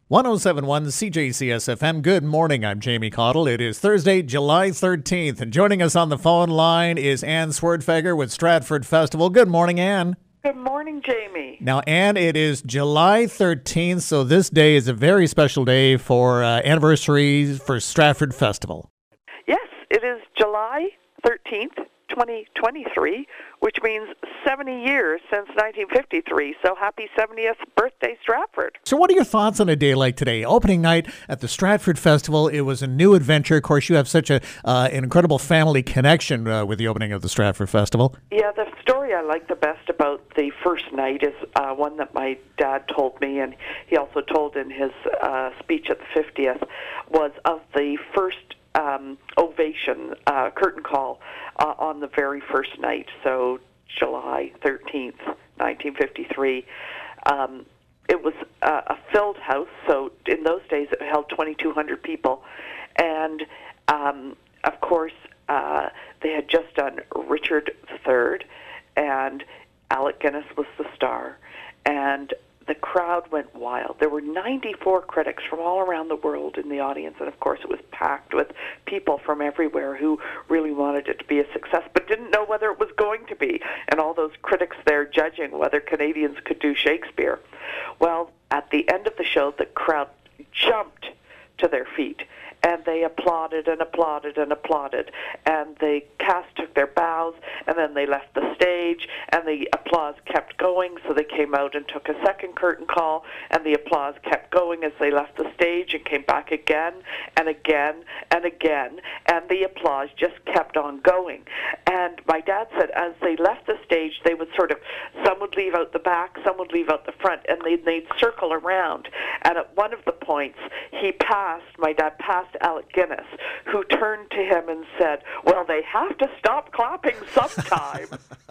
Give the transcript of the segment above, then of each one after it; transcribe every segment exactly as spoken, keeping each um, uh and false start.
one oh seven point one C J C S F M. Good morning. I'm Jamie Cottle. It is Thursday, July thirteenth, and joining us on the phone line is Anne Swerdfager with Stratford Festival. Good morning, Anne. Good morning, Jamie. Now, Anne, it is July thirteenth, so this day is a very special day for uh, anniversaries for Stratford Festival. Yes, it is July thirteenth, twenty twenty-three, which means seventy years since nineteen fifty-three. So happy seventieth birthday, Stratford. So what are your thoughts on a day like today? Opening night at the Stratford Festival. It was a new adventure. Of course, you have such a uh, an incredible family connection uh, with the opening of the Stratford Festival. Yeah, the story I like the best about the first night is uh, one that my dad told me, and he also told in his uh, speech at the fiftieth, was of the first Um, ovation, uh, curtain call uh, on the very first night, so July thirteenth, nineteen fifty-three. Um, it was uh, a filled house, so in those days it held twenty-two hundred people, and um, of course uh, they had just done Richard the Third, and Alec Guinness was the star, and the crowd went wild. There were ninety-four critics from all around the world in the audience, and of course it was packed with people from everywhere who really wanted it to be a success, but didn't know whether it was going to be, and all those critics there judging whether Canadians could do Shakespeare. Well, at the end of the show, the crowd jumped to their feet, and they applauded and applauded and applauded, and the cast took their bows, and then they left the stage, and the applause kept going, so they came out and took a second curtain call, and the applause kept going as they left the stage and came back again and again and again, and the applause just kept on going. And my dad said as they left the stage, they would sort of, some would leave out the back, some would leave out the front, and they'd, they'd circle around. And at one of the points, he passed, my dad passed Alec Guinness, who turned to him and said, well, they have to stop clapping sometime.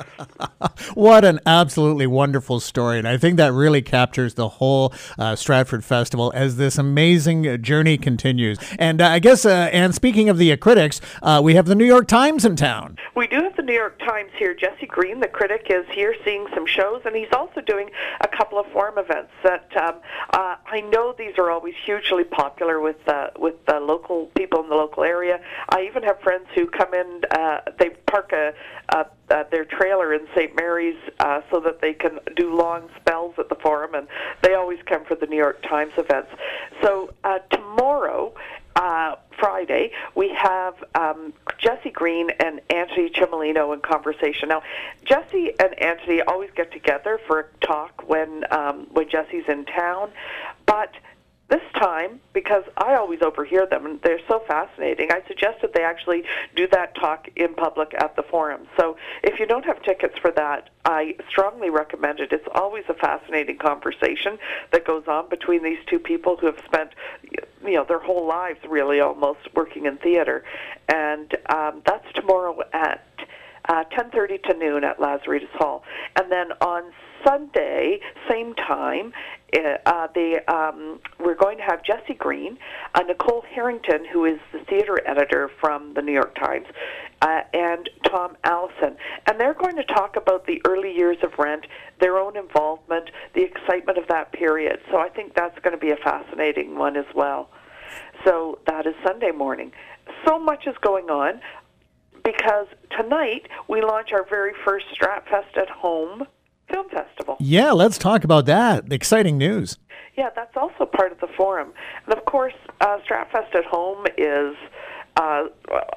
What an absolutely wonderful story. And I think that really captures the whole uh, Stratford Festival as this amazing journey continues. And uh, I guess, uh, and speaking of the uh, critics, uh, we have the New York Times in town. We do have the New York Times here. Jesse Green, the critic, is here seeing some shows, and he's also doing a couple of forum events that um, uh, I know these are always hugely popular with uh, with the local people in the local area. I even have friends who come in, uh, they park a, a, uh, their trailer in Saint Mary's uh, so that they can do long spells at the forum, and they always come for the New York Times events. So uh, tomorrow, Uh, Friday, we have um, Jesse Green and Anthony Cimolino in conversation. Now, Jesse and Anthony always get together for a talk when um, when Jesse's in town, but this time, because I always overhear them, and they're so fascinating, I suggested they actually do that talk in public at the forum. So if you don't have tickets for that, I strongly recommend it. It's always a fascinating conversation that goes on between these two people who have spent, you know, their whole lives really almost working in theater. And um, that's tomorrow at uh, ten thirty to noon at Lazaridis Hall. And then on Sunday, same time, uh, they, um, we're going to have Jesse Green, uh, Nicole Harrington, who is the theater editor from the New York Times, uh, and Tom Allison. And they're going to talk about the early years of Rent, their own involvement, the excitement of that period. So I think that's going to be a fascinating one as well. So that is Sunday morning. So much is going on, because tonight we launch our very first Stratfest at Home Film Festival. Yeah, let's talk about that. Exciting news. Yeah, that's also part of the forum. And of course, uh, Stratfest at Home is uh,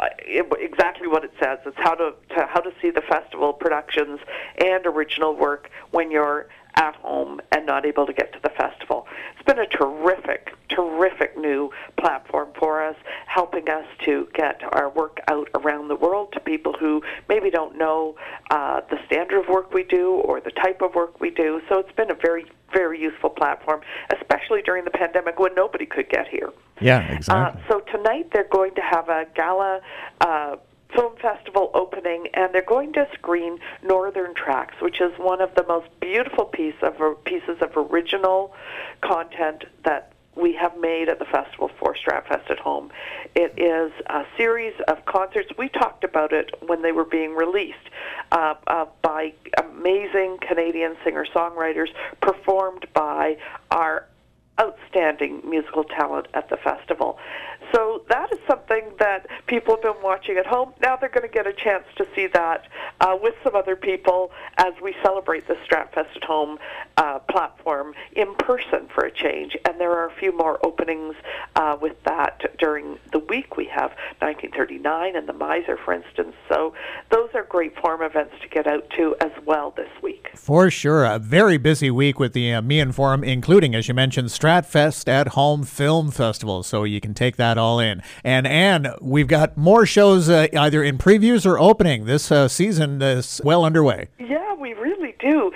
exactly what it says. It's how to, to how to see the festival productions and original work when you're at home and not able to get to the festival. It's been a terrific, terrific new platform for us, helping us to get our work out around the world to people who maybe don't know uh, the standard of work we do or the type of work we do. So it's been a very, very useful platform, especially during the pandemic when nobody could get here. Yeah, exactly. Uh, so tonight they're going to have a gala uh, film festival opening, and they're going to screen Northern Tracks, which is one of the most beautiful piece of, pieces of original content that we have made at the festival for Stratfest at Home. It is a series of concerts. We talked about it when they were being released uh, uh, by amazing Canadian singer-songwriters, performed by our outstanding musical talent at the festival. So that is something that people have been watching at home. Now they're going to get a chance to see that uh, with some other people as we celebrate the Stratfest at Home uh, platform in person for a change. And there are a few more openings uh, with that during the week. We have nineteen thirty-nine and the Miser, for instance. So those are great forum events to get out to as well this week. For sure. A very busy week with the uh, Meehan Forum, including, as you mentioned, Stratfest at Home Film Festival. So you can take that all in. And Anne, we've got more shows uh, either in previews or opening. This uh, season is well underway. Yeah, we really do.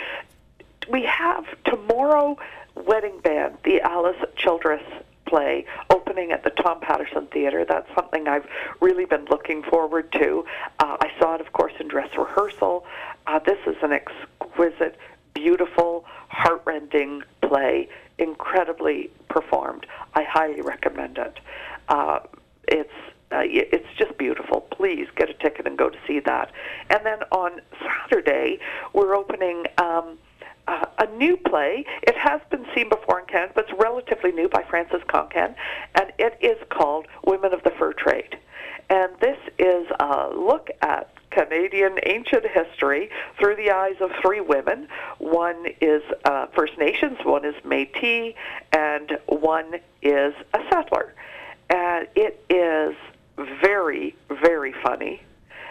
We have tomorrow Wedding Band, the Alice Childress play, opening at the Tom Patterson Theatre. That's something I've really been looking forward to. Uh, I saw it, of course, in dress rehearsal. Uh, this is an exquisite, beautiful, heartrending play, incredibly performed. I highly recommend it. Uh, it's uh, it's just beautiful. Please get a ticket and go to see that. And then on Saturday, we're opening um, uh, a new play. It has been seen before in Canada, but it's relatively new, by Frances Concan, and it is called Women of the Fur Trade. And this is a look at Canadian ancient history through the eyes of three women. One is uh, First Nations, one is Métis, and one is a settler. And it is very, very funny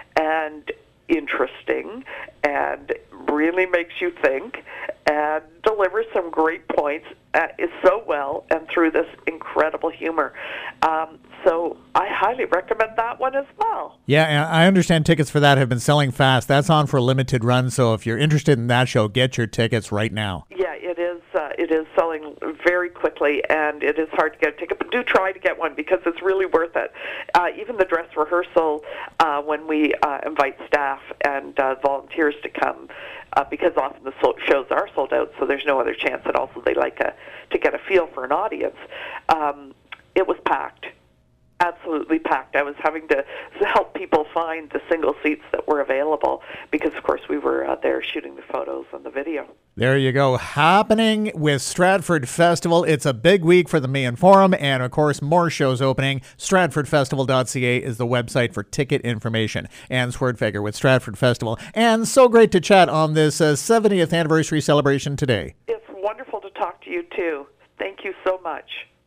and interesting and really makes you think and delivers some great points uh, is so well and through this incredible humor. Um, so I highly recommend that one as well. Yeah, and I understand tickets for that have been selling fast. That's on for a limited run, so if you're interested in that show, get your tickets right now. Yeah, it is. Uh, it is selling very quickly, and it is hard to get a ticket, but do try to get one because it's really worth it. Uh, even the dress rehearsal, uh, when we uh, invite staff and uh, volunteers to come, uh, because often the so- shows are sold out, so there's no other chance, and also they like a, to get a feel for an audience. Um, it was packed. Absolutely packed. I was having to help people find the single seats that were available because, of course, we were uh, there shooting the photos and the video. There you go. Happening with Stratford Festival. It's a big week for the Meehan Forum and, of course, more shows opening. Stratford Festival dot C A is the website for ticket information. Anne Swerdfager with Stratford Festival. And so great to chat on this uh, seventieth anniversary celebration today. It's wonderful to talk to you, too. Thank you so much.